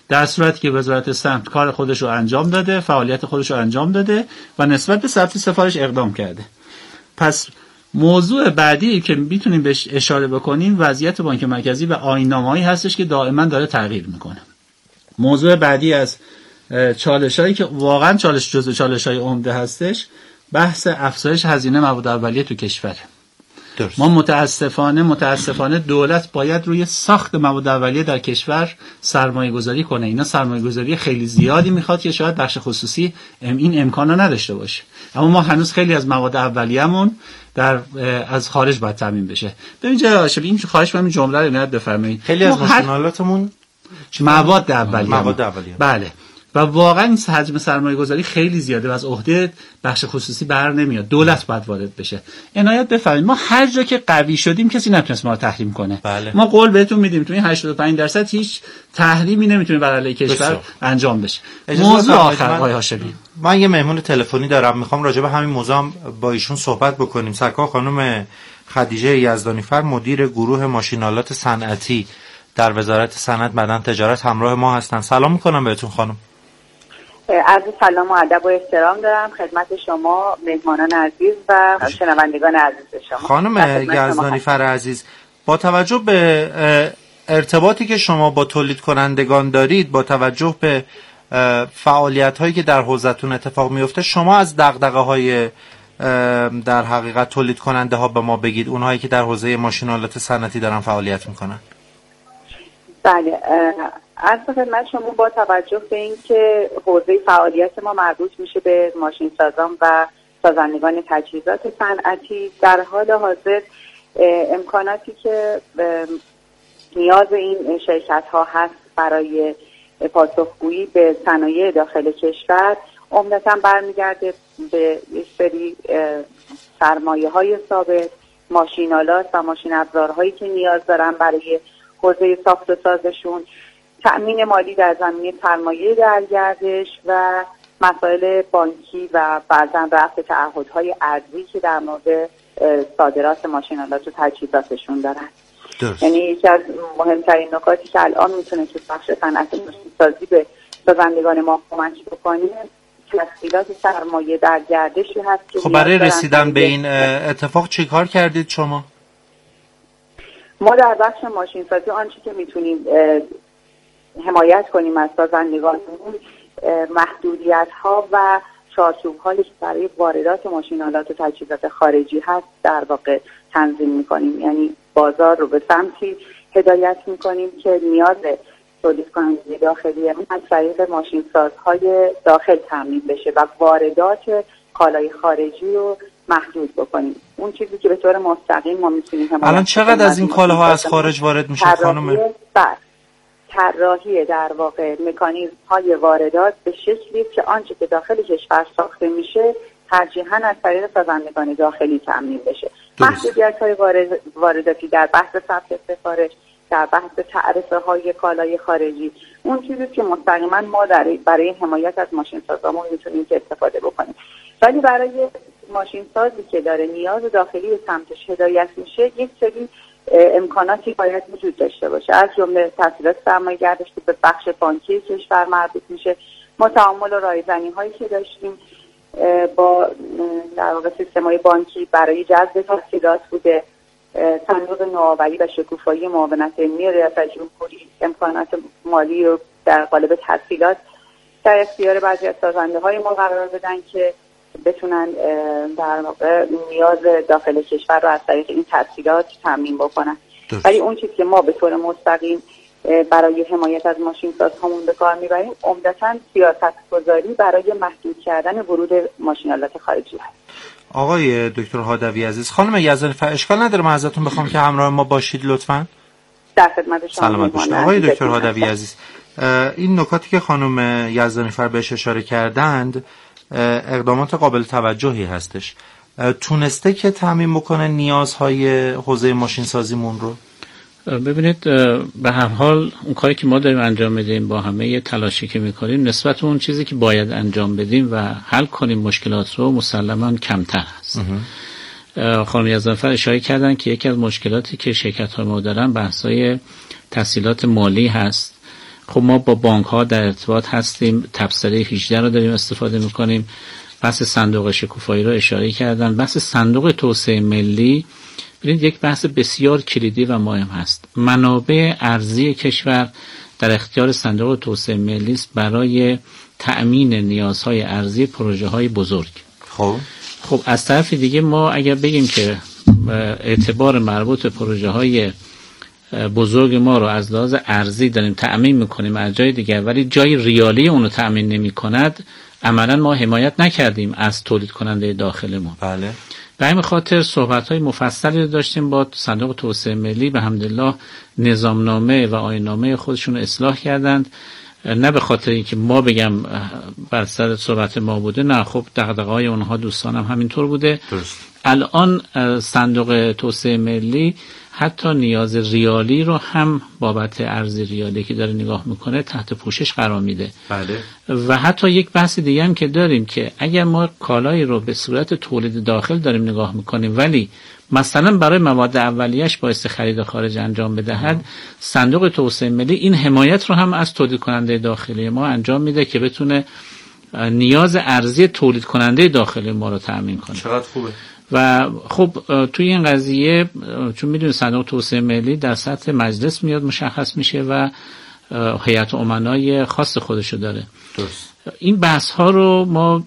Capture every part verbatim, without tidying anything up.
در صورتی که وزارت سمت کار خودش رو انجام داده، فعالیت خودش رو انجام داده و نسبت به ثبت سفارش اقدام کرده. پس موضوع بعدی که میتونیم بهش اشاره بکنیم وضعیت بانک مرکزی و آیین‌نامه‌ای هستش که دائما داره تغییر میکنه. موضوع بعدی از چالشایی که واقعا چالش جزو چالش‌های عمده هستش بحث افزایش هزینه مواد اولیه تو کشور. درست. ما متاسفانه متاسفانه دولت باید روی ساخت مواد اولیه در کشور سرمایه گذاری کنه. اینا سرمایه گذاری خیلی زیادی میخواد که شاید بخش خصوصی این امکانو نداشته باشه. اما ما هنوز خیلی از مواد اولیه‌مون در از خارج باید تامین بشه. ببین جناب هاشمی این خواهش من جمله رو عنایت بفرمایید. خیلی از ماشینالاتمون مواد اولیه. مواد اولیه. بله. و واقعا این حجم سرمایه گذاری خیلی زیاده و از عهده بخش خصوصی بر نمیاد. دولت باید وارد بشه. عنایت بفرمایید ما هر جا که قوی شدیم کسی نتونست ما رو تحریم کنه. بله. ما قول بهتون میدیم تو این هشتاد و پنج درصد هیچ تحریمی نمیتونه بر علیه کشور انجام بشه. موضوع آخر آقای هاشمی، من یه مهمون تلفنی دارم، میخوام راجع به همین موضوع هم با ایشون صحبت بکنیم. سرکار خانم خدیجه یزدانیفر مدیر گروه ماشینالات صنعتی در وزارت صنعت معدن تجارت همراه ما هستن. سلام میکنم بهتون خانم. عرض سلام و ادب و احترام دارم خدمت شما مهمانان عزیز و شنوندگان عزیز شما. خانم یزدانیفر عزیز، با توجه به ارتباطی که شما با تولید کنندگان دارید، با توجه به فعالیت هایی که در حوزتون اتفاق میفته، شما از دغدغه های در حقیقت تولید کننده ها به ما بگید، اونهایی که در حوزه ماشینالات صنعتی دارن فعالیت میکنن. بله، از خدمت شما با توجه به اینکه حوزه فعالیت ما مربوط میشه به ماشین سازان و سازندگان تجهیزات صنعتی، در حال حاضر امکاناتی که نیاز این شرکت ها هست برای پاسخگویی به صنایع داخل کشور عمدتاً برمیگرده به یک سری سرمایه های ثابت، ماشینالات و ماشین ابزارهایی که نیاز دارن برای حوزه ساخت و سازشون، تأمین مالی در زمینه سرمایه در گردش و مسائل بانکی و بعضاً رفع تعهدهای ارزی که در مورد صادرات ماشینالات و تجهیزاتشون دارن. درست. یعنی یکی از مهمترین نکاتی که الان میتونه که بخش صنعت ماشینسازی به سازندگان ما کمک بکنه تسهیلات سرمایه در گردشی هست که خب برای رسیدن به این اتفاق چی کار کردید شما؟ ما در بخش ماشینسازی آنچه که میتونیم حمایت کنیم از سازندگانمون محدودیت ها و چارچوب هایی که برای واردات ماشینالات و تجهیزات خارجی هست در واقع تنظیم میکنیم. یعنی بازار رو به سمتی هدایت میکنیم که نیاز تولید کننده داخلی ما از طریق ماشینسازهای داخل تامین بشه و واردات کالای خارجی رو محدود بکنیم. اون چیزی که به طور مستقیم ما میتونیم حمایت. الان چقدر از این کالاها از خارج وارد میشه خانم؟ بله، طراحی در واقع مکانیزم های واردات به شکلی که آنچه که داخل کشور ساخته میشه ترجیحاً از طریق سازندگان داخلی تامین بشه. محدودیت های وارد وارداتی در بحث ثبت سفارش، در بحث تعرفه های کالای خارجی، اون چیزی که مستقیما ما در برای حمایت از ماشین سازامون میتونیم که استفاده بکنیم. ولی برای ماشین سازی که داره نیاز داخلی به سمتش هدایت میشه، یک سری امکاناتی باید وجود داشته باشه، از جمله تسهیلات سرمایه‌گذاری که به بخش بانکی کشور مربوط میشه. ما تعامل و رایزنی هایی که داشتیم با در واقع سیستم‌های بانکی برای جذب تسهیلات بوده. صندوق نوآوری و شکوفایی معاونت علمی ریاست جمهوری امکانات مالی رو در قالب تسهیلات در اختیار بعضی از سازنده‌های ما قرار بدن که بتونن در واقع نیاز داخل کشور رو از طریق این تسهیلات تامین بکنن. ولی اون چیزی که ما به طور مستقیم برای حمایت از ماشین سازهامون به کار میبریم عمدتاً سیاست‌گذاری برای محدود کردن ورود ماشینالات خارجی هست. آقای دکتر هادوی عزیز، خانم یزدانیفر اشکال نداره من ازتون بخوام که همراه ما باشید لطفاً؟ در خدمت شما. سلامت باشید. آقای دکتر هادوی عزیز، این نکاتی که خانم یزدانیفر بهش اشاره کردند اقدامات قابل توجهی هستش. تونسته که تامین بکنه نیازهای حوزه ماشین سازیمون رو؟ ببینید به هر حال اون کاری که ما داریم انجام میدیم با همه یه تلاشی که میکنیم نسبت به اون چیزی که باید انجام بدیم و حل کنیم مشکلات رو مسلماً کمتر هست. خانم یزدانیفر اشاره کردن که یکی از مشکلاتی که شرکت‌های ما دارن بحث‌های تسهیلات مالی هست خب ما با بانک ها در ارتباط هستیم، تبصره هجده رو داریم استفاده میکنیم. بحث صندوق شکوفایی رو اشاره کردن. بحث صندوق توسعه ملی ببینید یک بحث بسیار کلیدی و مهم هست. منابع ارزی کشور در اختیار صندوق توسعه ملی است برای تأمین نیازهای ارزی پروژه های بزرگ. خب خب از طرف دیگه ما اگر بگیم که اعتبار مربوط به پروژه های بزرگ ما رو از لحاظ ارزی داریم تأمین میکنیم از جای دیگر، ولی جای ریالی اونو تأمین نمی کند، عملا ما حمایت نکردیم از تولید کننده داخل ما. بله. به همین خاطر صحبت‌های مفصلی داشتیم با صندوق توسعه ملی، به حمدالله نظامنامه و آیین‌نامه خودشون رو اصلاح کردند. نه به خاطر اینکه ما بگم بر سر صحبت ما بوده، نه، خب دغدغه‌های اونها دوستانم همینطور بوده. درست. الان صندوق توسعه ملی حتی نیاز ریالی رو هم بابت ارز ریالی که داره نگاه میکنه تحت پوشش قرار میده. بله. و حتی یک بحث دیگه هم که داریم که اگر ما کالایی رو به صورت تولید داخل داریم نگاه میکنیم ولی مثلا برای مواد اولیه‌اش باعث خرید خارج انجام بدهد، صندوق توسعه ملی این حمایت رو هم از تولید کننده داخلی ما انجام میده که بتونه نیاز ارزی تولید کننده داخلی ما رو تامین کنه. چقدر خوبه. و خب توی این قضیه چون میدونید صندوق توسعه ملی در سطح مجلس میاد مشخص میشه و هیئت امنای خاص خودشو داره. درست. این بحث ها رو ما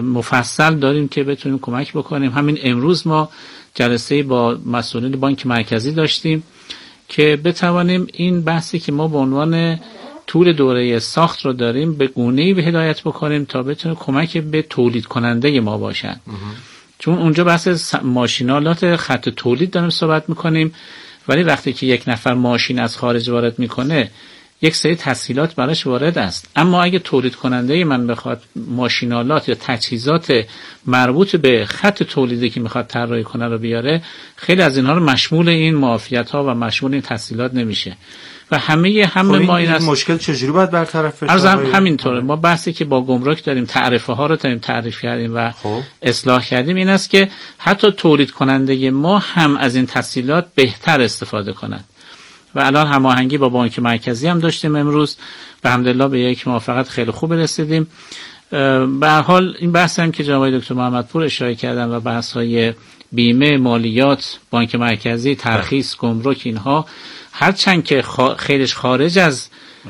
مفصل داریم که بتونیم کمک بکنیم. همین امروز ما جلسه با مسئولین بانک مرکزی داشتیم که بتوانیم این بحثی که ما به عنوان طول دوره ساخت رو داریم به گونه‌ای به هدایت بکنیم تا بتونه کمک به تولید کننده ما باشن. چون اونجا بحث ماشینالات خط تولید داریم صحبت میکنیم، ولی وقتی که یک نفر ماشین از خارج وارد میکنه یک سری تسهیلات براش وارد است. اما اگه تولید کننده من بخواد ماشینالات یا تجهیزات مربوط به خط تولیدی که میخواد طراحی کنه رو بیاره، خیلی از اینها رو مشمول این معافیت ها و مشمول این تسهیلات نمیشه و همه همه ما این است. مشکل چجوری باید برطرف بشه؟ عرضم همینطوره. ما بحثی که با گمرک داریم تعرفه ها رو داریم تعریف کردیم و خوب. اصلاح کردیم این است که حتی تولید کننده ما هم از این تسهیلات بهتر استفاده کنند. و الان هماهنگی با بانک مرکزی هم داشتیم امروز، به حمدالله به یک موافقت خیلی خوب رسیدیم. به هر حال این بحث هم که جناب دکتر محمدپور اشاره کردن و بحث های بیمه، مالیات، بانک مرکزی، ترخیص، گمرک، اینها هرچند که خیلیش خارج از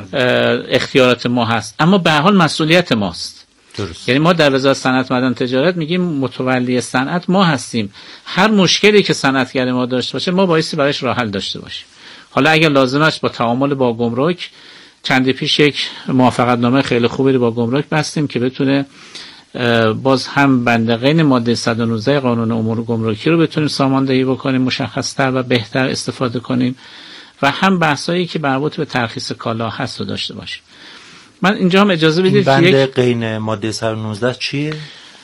اختیارات ما هست اما به هر حال مسئولیت ماست. درست. یعنی ما در وزارت صنعت معدن تجارت میگیم متولی صنعت ما هستیم. هر مشکلی که صنعتگر ما داشته باشه ما بایستی برایش راه حل داشته باشیم. حالا اگر لازم است با تعامل با گمرک، چندی پیش یک موافقت نامه خیلی خوبی رو با گمرک بستیم که بتونه باز هم بندقین ماده صد و نوزده قانون امور گمرکی رو بتونیم ساماندهی بکنیم، مشخص‌تر و بهتر استفاده کنیم و هم بحثایی که مربوط به ترخیص کالا هست رو داشته باشیم. من اینجا هم اجازه بدید که بند یک قین ماده صد و نوزده چیه؟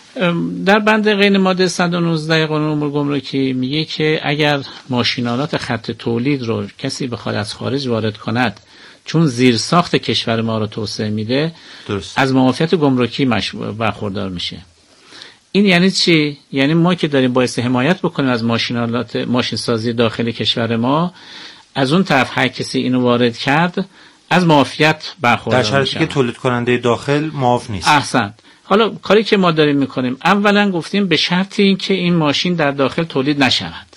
در بند قین ماده صد و نوزده قانون امور گمرکی میگه که اگر ماشینالات خط تولید رو کسی بخواد از خارج وارد کند چون زیر ساخت کشور ما رو توسعه میده، درست. از معافیت گمرکی برخوردار میشه. این یعنی چی؟ یعنی ما که داریم باعث حمایت بکنیم از ماشینالات ماشین سازی داخل کشور ما، از اون طرف هر کسی اینو وارد کرد از معافیت برخوردار میشه، در شرطی که تولید کننده داخل معاف نیست. احسن. حالا کاری که ما داریم میکنیم، اولا گفتیم به شرطی این که این ماشین در داخل تولید نشود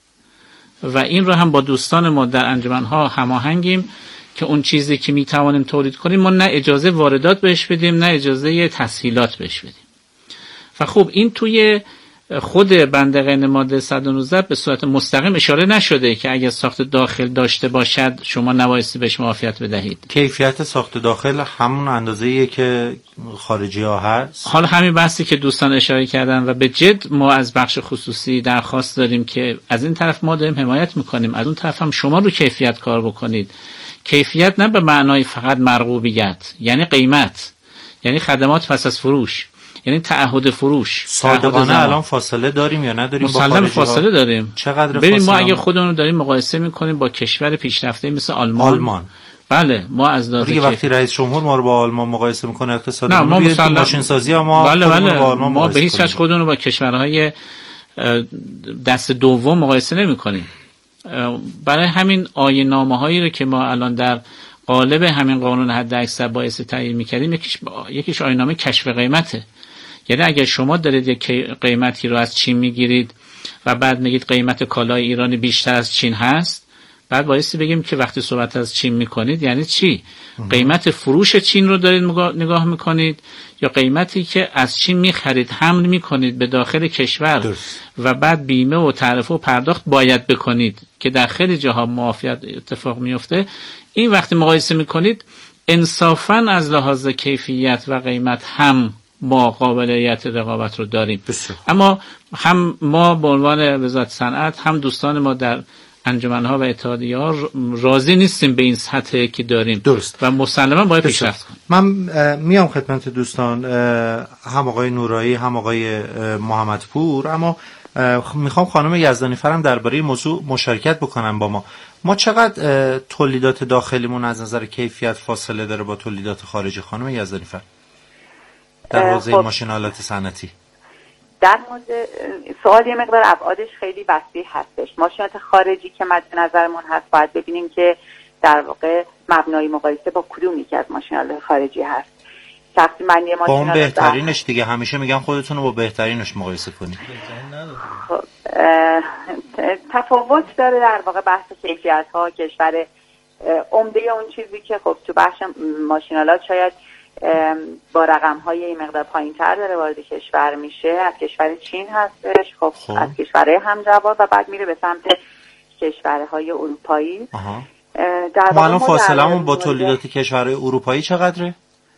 و این رو هم با دوستان ما در انجمنها هماهنگیم که اون چیزی که میتوانیم تولید کنیم ما نه اجازه واردات بهش بدیم نه اجازه تسهیلات بهش بدیم. و خب این توی خود بند قین ماده صد و نوزده به صورت مستقیم اشاره نشده که اگر ساخت داخل داشته باشد شما نبایستی بهش معافیت بدهید. کیفیت ساخت داخل همون اندازه‌ایه که خارجی ها هست. حالا همین بحثی که دوستان اشاره کردن و به جد ما از بخش خصوصی درخواست داریم که از این طرف ما داریم حمایت میکنیم، از اون طرف هم شما رو کیفیت کار بکنید. کیفیت نه به معنای فقط مرغوبیت، یعنی قیمت، یعنی خدمات پس از فروش، یعنی تعهد فروش. صادقانه الان فاصله داریم یا نداریم با خارجی ها؟ فاصله داریم. چقدر ببین فاصله؟ ما اگه خودمون رو داریم مقایسه میکنیم با کشور پیشرفته مثل آلمان. آلمان. بله ما از لحاظ دیگه وقتی رئیس جمهور ما رو با آلمان مقایسه میکنه اقتصاد نه ما مسلم ماشین سازی ما بله بله با آلمان ما به هیچ وجه خودمون رو با کشورهای دست دوم مقایسه نمیکنیم. برای همین آیین‌نامه‌هایی رو که ما الان در قالب همین قانون حد اکثر باعث تعیین می‌کردیم، یکیش با... یکیش آیین‌نامه کشف قیمته. یعنی اگر شما دارید یک قیمتی رو از چین میگیرید و بعد میگید قیمت کالای ایرانی بیشتر از چین هست، بعد بایستی بگیم که وقتی صحبت از چین میکنید یعنی چی؟ قیمت فروش چین رو دارید نگاه میکنید یا قیمتی که از چین میخرید حمل میکنید به داخل کشور درست. و بعد بیمه و تعرفه و پرداخت باید بکنید که در خیلی جاها معافیت اتفاق میفته. این وقتی مقایسه میکنید انصافاً از لحاظ کیفیت و قیمت هم ما قابلیت رقابت رو داریم. بسیار. اما هم ما به عنوان وزارت صنعت هم دوستان ما در انجمن‌ها و اتحادیه‌ها راضی نیستیم به این سطحی که داریم. درست. و مسلماً باید پیشرفت کنیم. من میام خدمت دوستان، هم آقای نورایی هم آقای محمدپور، اما میخوام خانم یزدانی فرم درباره موضوع مشارکت بکنن با ما. ما چقدر تولیدات داخلیمون از نظر کیفیت فاصله داره با تولیدات خارجی حانم یزدانی فرم در حوزه خب. ماشین‌آلات صنعتی؟ در مورد سوال یه مقدار ابعادش خیلی وسیع هستش. ماشینات خارجی که مد نظرمون هست باید ببینیم که در واقع مبنای مقایسه با کدوم یکی از ماشینات خارجی هست. شخصی من یه با اون بهترینش دیگه همیشه میگم خودتون رو با بهترینش مقایسه کنید. خب تفاوت داره در واقع بحث کیفیت ها. کشور عمده اون چیزی که خب تو بخش ماشینالات شاید با رقم های این مقدار پایین تر داره وارد کشور میشه از کشور چین هستش. خب, خب. از کشورهای همجوار و بعد میره به سمت کشورهای اروپایی. ما الان فاصلمون با تولیدات کشورهای اروپایی چقدره؟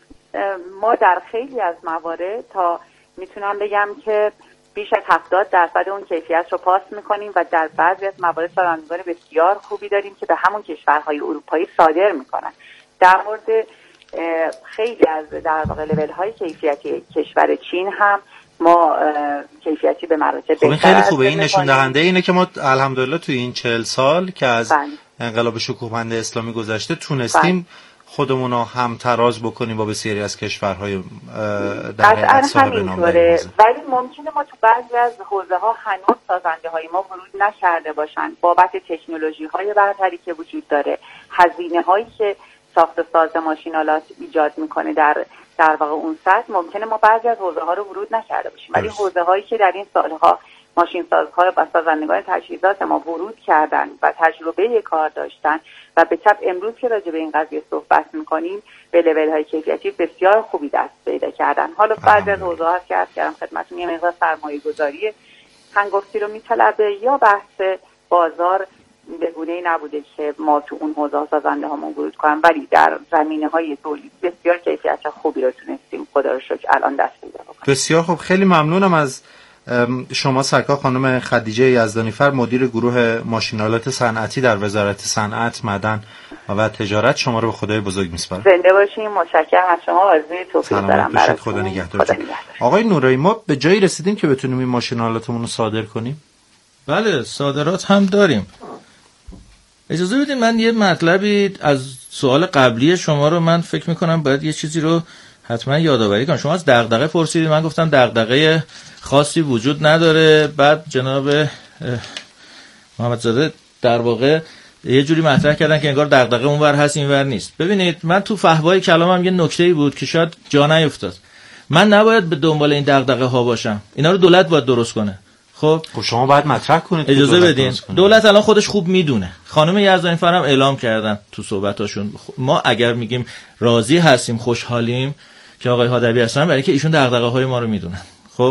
ما در خیلی از موارد تا میتونم بگم که بیش از هفتاد درصد اون کیفیت رو پاس میکنیم و در بعضی از موارد سازندگان بسیار خوبی داریم که به همون کشورهای اروپایی صادر میکنن. در مورد خیلی از در واقع لول های کیفیتی کشور چین هم ما کیفیتی به مراتب خب خیلی خوبه. این نشون دهنده اینه که ما الحمدلله توی این چهل سال که از بله. انقلاب شکوهمند اسلامی گذشته تونستیم بله. خودمون رو هم تراز بکنیم با بسیاری از کشورهای در حقیقت صاحب نام داریم. ولی ممکنه ما تو بعضی از حوزه ها هنوز سازنده های ما ورود نکرده باشن بابت تکنولوژی های برتری که وجود داره، هزینه هایی که ساخت ساز ماشین‌آلات ایجاد میکنه در در واقع اون سطح ممکنه ما بعضی از حوزه ها رو ورود نکرده باشیم. ولی حوزه هایی که در این سالها ماشین سازها و سازندگان تجهیزات ما ورود کردن و تجربه کار داشتن و به طب امروز که راجع به این قضیه صحبت میکنیم به لول های کیفیتی بسیار خوبی دست پیدا کردن. حالا بعضی از حوزه ها که عرض کردم خدمتتون یه مقدار سرمایه گذاری هنگفتی رو میطلبه یا بحث بازار به گونه‌ای نبوده که ما تو اون حوزه سازنده ها ورود کنیم، ولی در زمینه‌های تولید بسیار کیفیت خوبی رو تونستیم خدا رو شکر الان دست پیدا بکنیم. بسیار خوب. خیلی ممنونم از شما سرکار خانم خدیجه یزدانی فر، مدیر گروه ماشین‌آلات صنعتی در وزارت صنعت، معدن و تجارت. شما رو به خدای بزرگ میسپارم. زنده باشین. متشکرم از شما. آرزوی توفیق دارم براتون. خدا نگهدارتون. آقای نورایی، ما به جایی رسیدیم که بتونیم این ماشین‌آلاتمون رو صادر کنیم؟ بله، صادرات هم داریم. اجازه بدید من یه مطلبی از سوال قبلی شما رو من فکر میکنم باید یه چیزی رو حتما یادآوری کنم. شما از دغدغه پرسیدید، من گفتم دغدغه خاصی وجود نداره. بعد جناب محمدزاده در واقع یه جوری مطرح کردن که انگار دغدغه اونور هست اینور نیست. ببینید من تو فحوای کلامم یه نکته‌ای بود که شاید جا نیفتاد. من نباید به دنبال این دغدغه ها باشم. اینا رو دولت باید درست کنه. خب خب شما باید مطرح کنید. اجازه بدین. دولت الان خودش خوب میدونه. خانم یزدانی فر هم اعلام کردن تو صحبتاشون ما اگر میگیم راضی هستیم، خوشحالیم که آقای هادبی هستن، برای اینکه ایشون دغدغه‌های ما رو میدونن. خب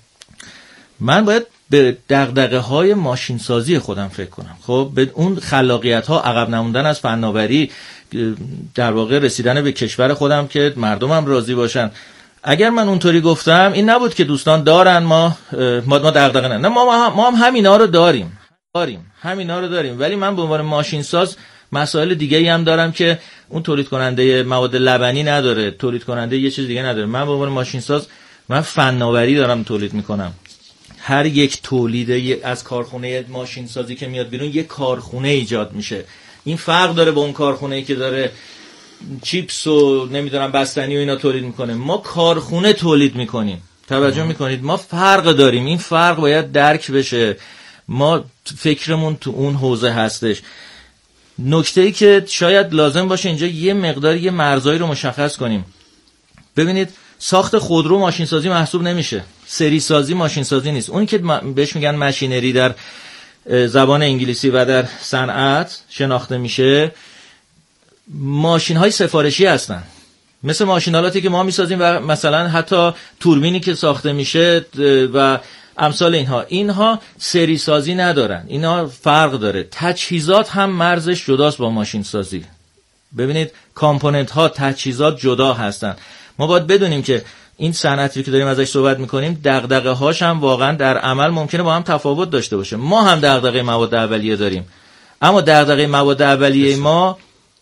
من باید به دغدغه‌های ماشین سازی خودم فکر کنم. خب به اون خلاقیت‌ها، عقب نموندن از فناوری، در واقع رسیدن به کشور خودم که مردمم راضی باشن. اگر من اونطوری گفتم این نبود که دوستان دارن ما ما ما دغدغه نه. ما ما هم, ما هم همینا رو داریم. داریم. همینا رو داریم. ولی من به عنوان ماشین ساز مسائل دیگه‌ای هم دارم که اون تولید کننده مواد لبنی نداره، تولید کننده یه چیز دیگه نداره. من به عنوان ماشین ساز من فناوری دارم تولید میکنم. هر یک تولید از کارخونه ماشین سازی که میاد بیرون یک کارخونه ایجاد میشه. این فرق داره با اون کارخونه‌ای که داره چیپس و نمیدونم بستنی و اینا تولید میکنه. ما کارخونه تولید میکنیم. توجه میکنید ما فرق داریم. این فرق باید درک بشه. ما فکرمون تو اون حوزه هستش. نکته‌ای که شاید لازم باشه اینجا یه مقدار یه مرزایی رو مشخص کنیم. ببینید ساخت خودرو ماشین سازی محسوب نمیشه، سری سازی ماشین سازی نیست. اون که بهش میگن ماشینری در زبان انگلیسی و در صنعت شناخته میشه، ماشین های سفارشی هستن، مثل ماشینالاتی که ما میسازیم و مثلا حتی توربینی که ساخته میشه و امثال اینها. اینها سری سازی ندارن، اینها فرق داره. تجهیزات هم مرزش جداست با ماشین سازی. ببینید کامپوننت ها، تجهیزات جدا هستن. ما باید بدونیم که این صنعتی که داریم ازش صحبت میکنیم دغدغه هاش هم واقعا در عمل ممکنه با هم تفاوت داشته باشه. ما هم دغدغه مواد اولیه داریم، اما دغدغه مواد اولیه ما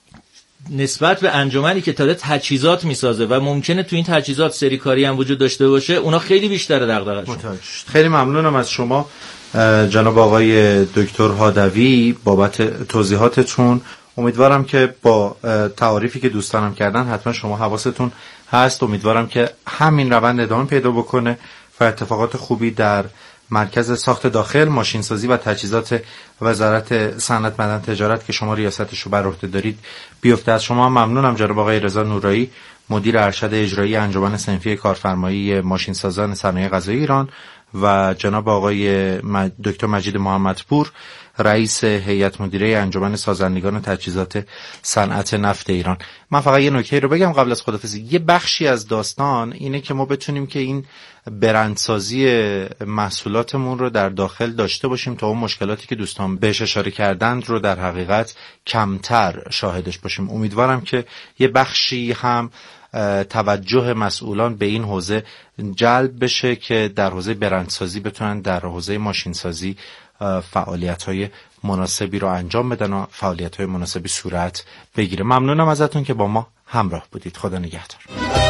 نسبت به انجمنی که داره تجهیزات میسازه و ممکنه تو این تجهیزات سری کاری هم وجود داشته باشه، اونا خیلی بیشتره دغدغه‌شون. خیلی ممنونم از شما جناب آقای دکتر هادوی بابت توضیحاتتون. امیدوارم که با تعاریفی که دوستانم کردن حتما شما حواستون هست. امیدوارم که همین روند ادامه پیدا بکنه و اتفاقات خوبی در مرکز ساخت داخل، ماشینسازی و تجهیزات وزارت صنعت معدن تجارت که شما ریاستش رو بر عهده دارید بیفته. از شما ممنونم جناب آقای رضا نورایی، مدیر ارشد اجرایی انجمن صنفی کارفرمایی ماشینسازان صنایع غذایی ایران، و جناب آقای دکتر مجید محمدپور، رئیس هیئت مدیره انجمن سازندگان و تجهیزات صنعت نفت ایران. من فقط یه نکته رو بگم قبل از خداحافظی. یه بخشی از داستان اینه که ما بتونیم که این برندسازی محصولاتمون رو در داخل داشته باشیم تا اون مشکلاتی که دوستان بهش اشاره کردند رو در حقیقت کمتر شاهدش باشیم. امیدوارم که یه بخشی هم توجه مسئولان به این حوزه جلب بشه که در حوزه برندسازی بتونن در حوزه ماشینسازی فعالیت‌های مناسبی رو انجام بدن و فعالیت‌های مناسبی صورت بگیره. ممنونم ازتون که با ما همراه بودید. خدا نگهدار.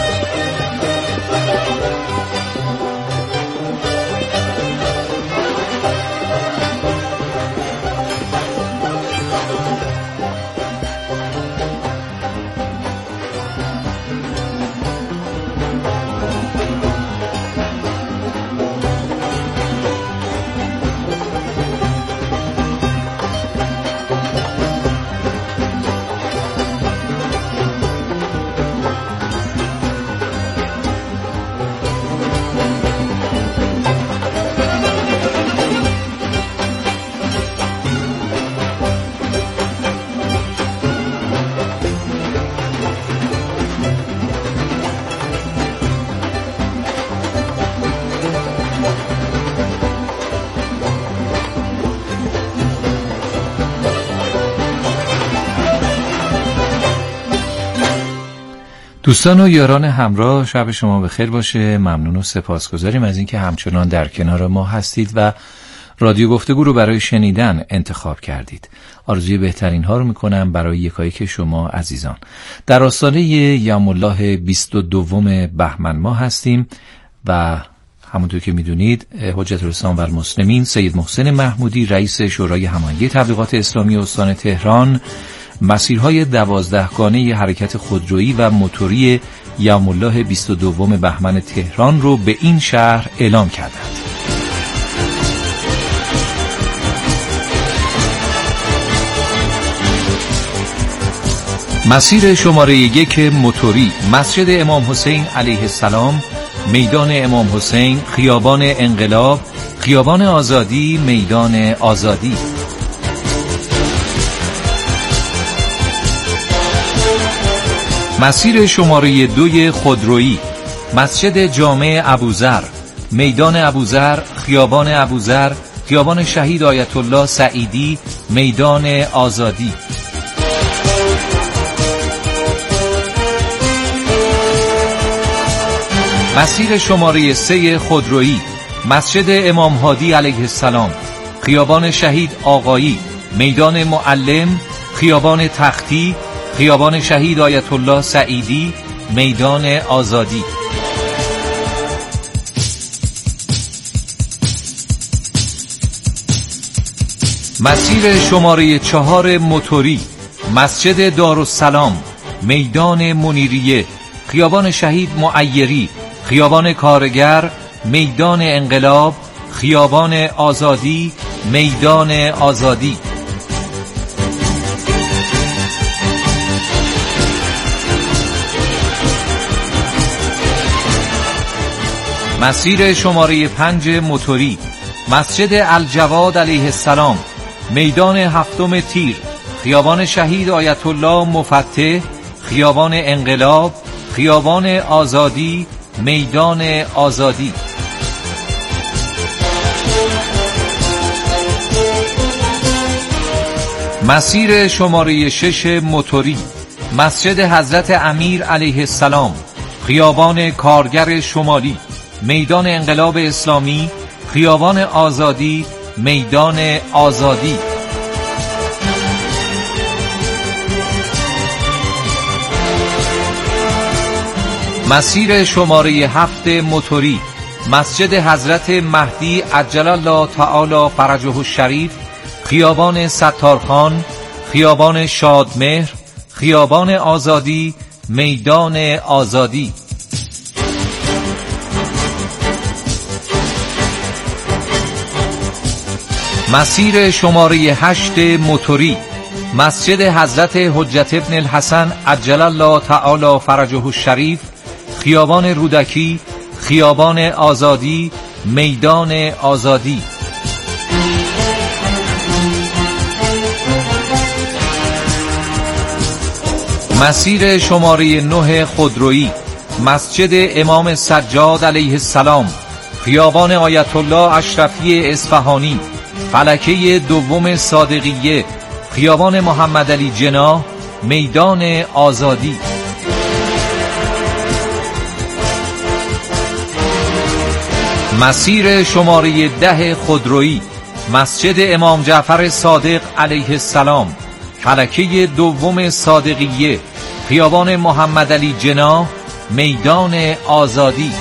دوستان و یاران همراه، شب شما بخیر باشه. ممنون و سپاسگزاریم از اینکه همچنان در کنار ما هستید و رادیو گفتگو رو برای شنیدن انتخاب کردید. آرزوی بهترین ها رو میکنم برای یکایک شما عزیزان. در آستانه یوم الله بیست و دوم بهمن ما هستیم و همونطور که میدونید حجت الاسلام و المسلمین سید محسن محمودی، رئیس شورای هماهنگی تبلیغات اسلامی استان تهران، مسیرهای دوازدهگانه حرکت خودرویی و موتوری یوم الله بیست و دوم بهمن تهران رو به این شهر اعلام کردند. مسیر شماره یک موتوری: مسجد امام حسین علیه السلام، میدان امام حسین، خیابان انقلاب، خیابان آزادی، میدان آزادی. مسیر شماره دوی خودرویی: مسجد جامع ابوذر، میدان ابوذر، خیابان ابوذر، خیابان شهید آیت الله سعیدی، میدان آزادی. مسیر شماره سه خودرویی: مسجد امام هادی علیه السلام، خیابان شهید آقایی، میدان معلم، خیابان تختی، خیابان شهید آیت الله سعیدی، میدان آزادی. مسیر شماره چهار موتوری: مسجد دارالسلام، میدان منیریه، خیابان شهید معیری، خیابان کارگر، میدان انقلاب، خیابان آزادی، میدان آزادی. مسیر شماره پنج موتوری، مسجد الجواد علیه السلام، میدان هفتم تیر، خیابان شهید آیت الله مفتح، خیابان انقلاب، خیابان آزادی، میدان آزادی. مسیر شماره شش موتوری، مسجد حضرت امیر علیه السلام، خیابان کارگر شمالی، میدان انقلاب اسلامی، خیابان آزادی، میدان آزادی. مسیر شماره هفت موتوری، مسجد حضرت مهدی عجل الله تعالی فرجه الشریف، خیابان ستارخان، خیابان شادمهر، خیابان آزادی، میدان آزادی. مسیر شماره هشت موتوری، مسجد حضرت حجت ابن الحسن عجل الله تعالی فرجه الشریف، خیابان رودکی، خیابان آزادی، میدان آزادی. مسیر شماره نه خودرویی، مسجد امام سجاد علیه السلام، خیابان آیت الله اشرفی اصفهانی، فلکه دوم صادقیه، خیابان محمد علی جناح، میدان آزادی. مسیر شماره ده خودرویی، مسجد امام جعفر صادق علیه السلام، فلکه دوم صادقیه، خیابان محمد علی جناح، میدان آزادی.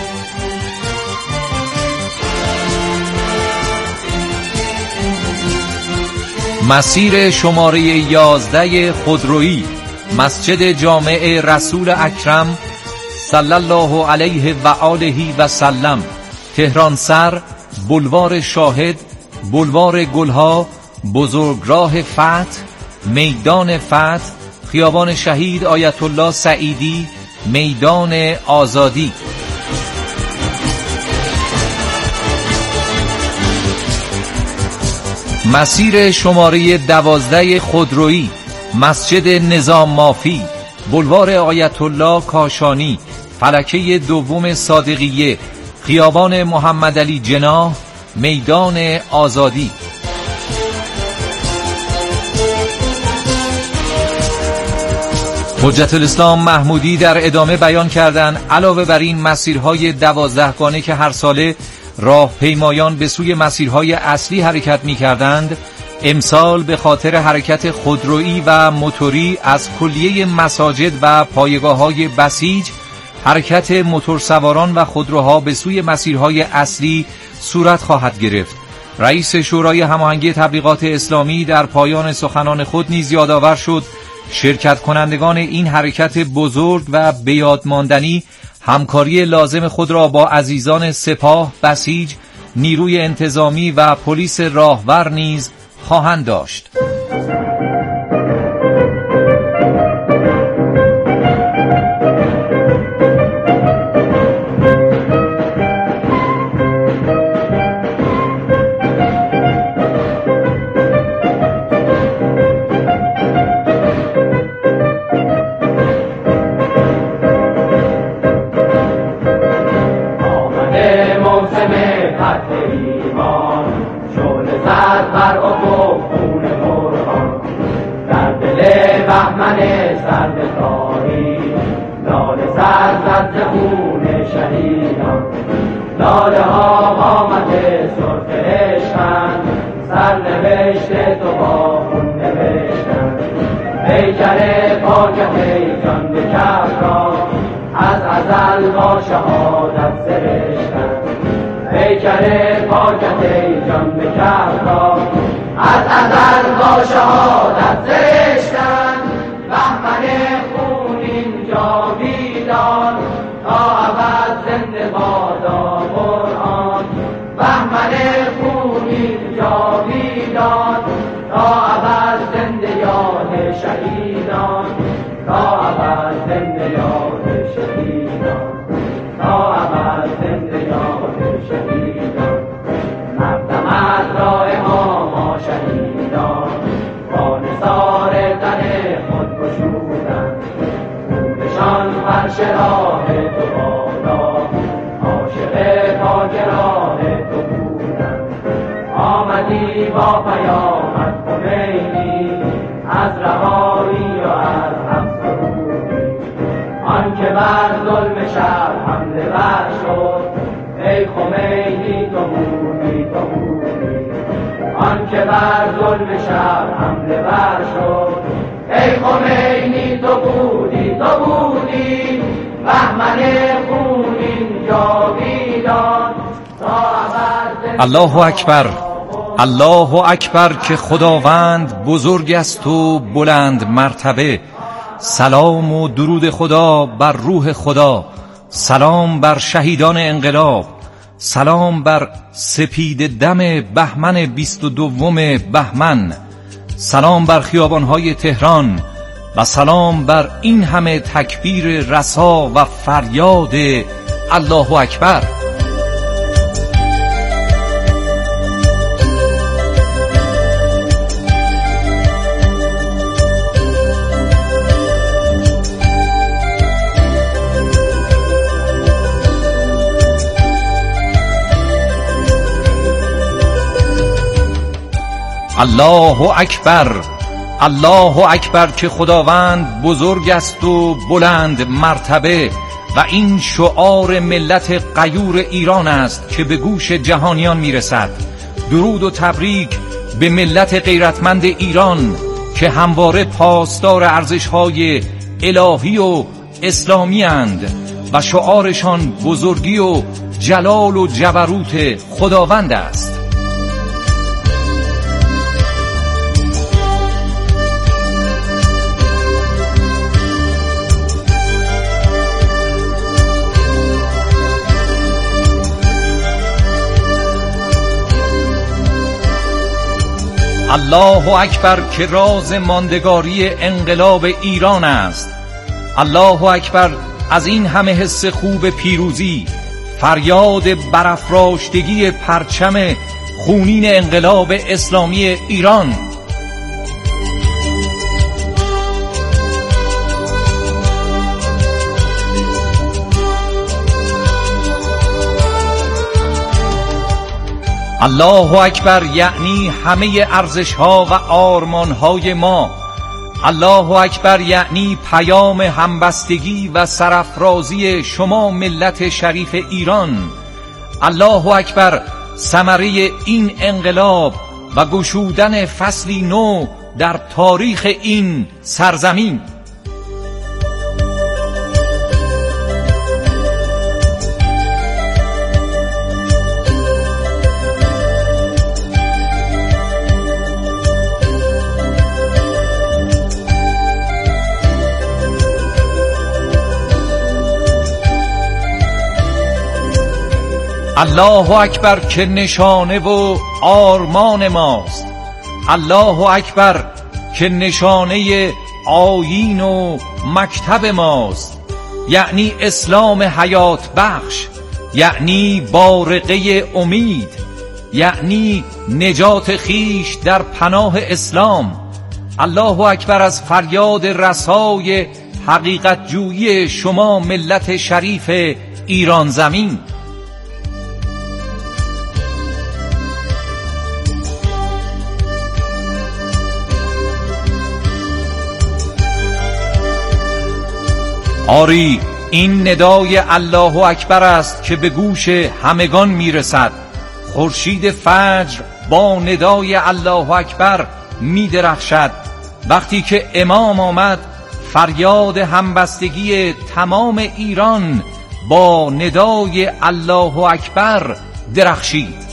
مسیر شماره یازده خودرویی، مسجد جامع رسول اکرم صلی الله علیه و آله و سلم، تهران سر، بلوار شاهد، بلوار گلها، بزرگراه فتح، میدان فتح، خیابان شهید آیت الله سعیدی، میدان آزادی. مسیر شماره دوازده خودرویی، مسجد نظام مافی، بلوار آیت الله کاشانی، فلکه دوم صادقیه، خیابان محمد علی جناح، میدان آزادی. حجت الاسلام محمودی در ادامه بیان کردند علاوه بر این مسیرهای دوازدهگانه که هر ساله راهپیمایان به سوی مسیرهای اصلی حرکت می کردند، امسال به خاطر حرکت خودرویی و موتوری از کلیه مساجد و پایگاه‌های بسیج، حرکت موتورسواران و خودروها به سوی مسیرهای اصلی صورت خواهد گرفت. رئیس شورای هماهنگی تبلیغات اسلامی در پایان سخنان خود نیز یادآور شد شرکت کنندگان این حرکت بزرگ و بیادماندنی همکاری لازم خود را با عزیزان سپاه، بسیج، نیروی انتظامی و پلیس راهور نیز خواهند داشت. لاله ها قامت سرخ عشقند، سر نوشته تو با خون نوشتند. پیکر پاکت ای جان به کف را، از ازل با شهادت سرشتند. پیکر پاکت ای جان به کف را، از ازل با شهادت سرشتند. بهمن خونین جاویدان، تا ابد زنده بادا قرآن. بهمن خونین جاویدان، تا ابد زنده یاد شهیدان. تا ابد زنده یاد شهیدان. تا ابد زنده یاد نقش راه تو بادا، عاشق پاک راه تو بودم. آمدی با پیامت خمینی، از رهایی و از همسرودی. آن که بر ظلم شب حمله ور شد، ای خمینی تو بودی تو بودی. آن که بر ظلم شب حمله ور شد، ای خمینی تو بودی تو بودی. بهمن خونین جاویدان تا ابد. الله اکبر، الله اکبر که خداوند بزرگ است و بلند مرتبه. سلام و درود خدا بر روح خدا، سلام بر شهیدان انقلاب، سلام بر سپید دم بهمن بیست و دوم بهمن، سلام بر خیابانهای تهران و سلام بر این همه تکبیر رسا و فریاد الله اکبر. الله اکبر، الله اکبر که خداوند بزرگ است و بلند مرتبه و این شعار ملت غیور ایران است که به گوش جهانیان میرسد. درود و تبریک به ملت غیرتمند ایران که همواره پاسدار ارزش‌های الهی و اسلامی اند و شعارشان بزرگی و جلال و جبروت خداوند است. الله اکبر که راز ماندگاری انقلاب ایران است. الله اکبر از این همه حس خوب پیروزی، فریاد برافراشتگی پرچم خونین انقلاب اسلامی ایران. الله اکبر یعنی همه ارزش‌ها و آرمان‌های ما. الله اکبر یعنی پیام همبستگی و سرافرازی شما ملت شریف ایران. الله اکبر ثمره این انقلاب و گشودن فصلی نو در تاریخ این سرزمین. الله اکبر که نشانه و آرمان ماست. الله اکبر که نشانه آیین و مکتب ماست. یعنی اسلام حیات بخش، یعنی بارقه امید، یعنی نجات خیش در پناه اسلام. الله اکبر از فریاد رسای حقیقت جویی شما ملت شریف ایران زمین. آری این ندای الله اکبر است که به گوش همگان میرسد. خورشید فجر با ندای الله اکبر میدرخشد. وقتی که امام آمد فریاد همبستگی تمام ایران با ندای الله اکبر درخشید.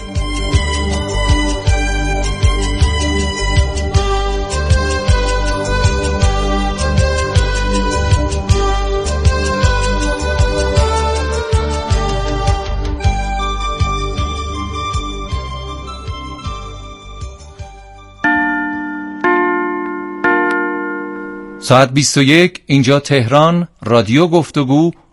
ساعت بیست و یک اینجا تهران، رادیو گفتگو